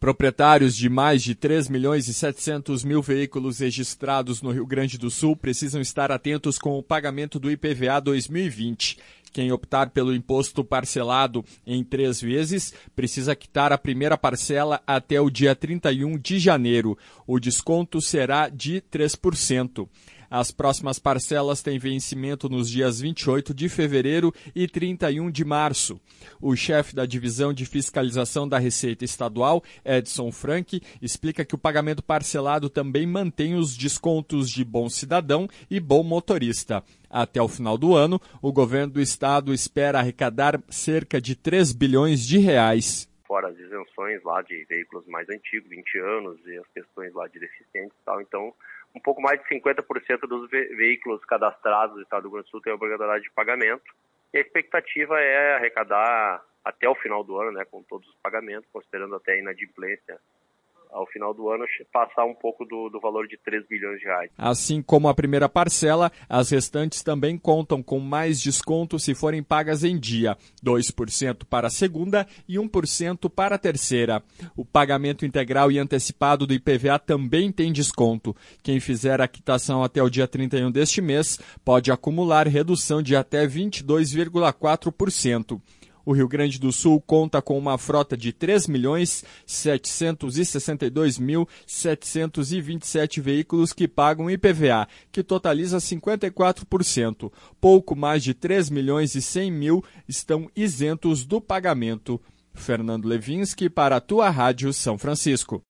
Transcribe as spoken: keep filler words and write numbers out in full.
Proprietários de mais de três milhões e setecentos mil veículos registrados no Rio Grande do Sul precisam estar atentos com o pagamento do I P V A dois mil e vinte. Quem optar pelo imposto parcelado em três vezes precisa quitar a primeira parcela até o dia trinta e um de janeiro. O desconto será de três por cento. As próximas parcelas têm vencimento nos dias vinte e oito de fevereiro e trinta e um de março. O chefe da Divisão de Fiscalização da Receita Estadual, Edson Frank, explica que o pagamento parcelado também mantém os descontos de bom cidadão e bom motorista. Até o final do ano, o governo do estado espera arrecadar cerca de três bilhões de reais. Fora as isenções lá de veículos mais antigos, vinte anos, e as questões lá de deficientes e tal, então um pouco mais de cinquenta por cento dos ve- veículos cadastrados do estado do Rio Grande do Sul têm obrigatoriedade de pagamento. E a expectativa é arrecadar até o final do ano, né, com todos os pagamentos, considerando até a inadimplência, ao final do ano, passar um pouco do, do valor de três bilhões de reais. Assim como a primeira parcela, as restantes também contam com mais desconto se forem pagas em dia, dois por cento para a segunda e um por cento para a terceira. O pagamento integral e antecipado do I P V A também tem desconto. Quem fizer a quitação até o dia trinta e um deste mês pode acumular redução de até vinte e dois vírgula quatro por cento. O Rio Grande do Sul conta com uma frota de três milhões setecentos e sessenta e dois mil setecentos e vinte e sete veículos que pagam I P V A, que totaliza cinquenta e quatro por cento. Pouco mais de três milhões e cem mil estão isentos do pagamento. Fernando Levinsky para a Tua Rádio São Francisco.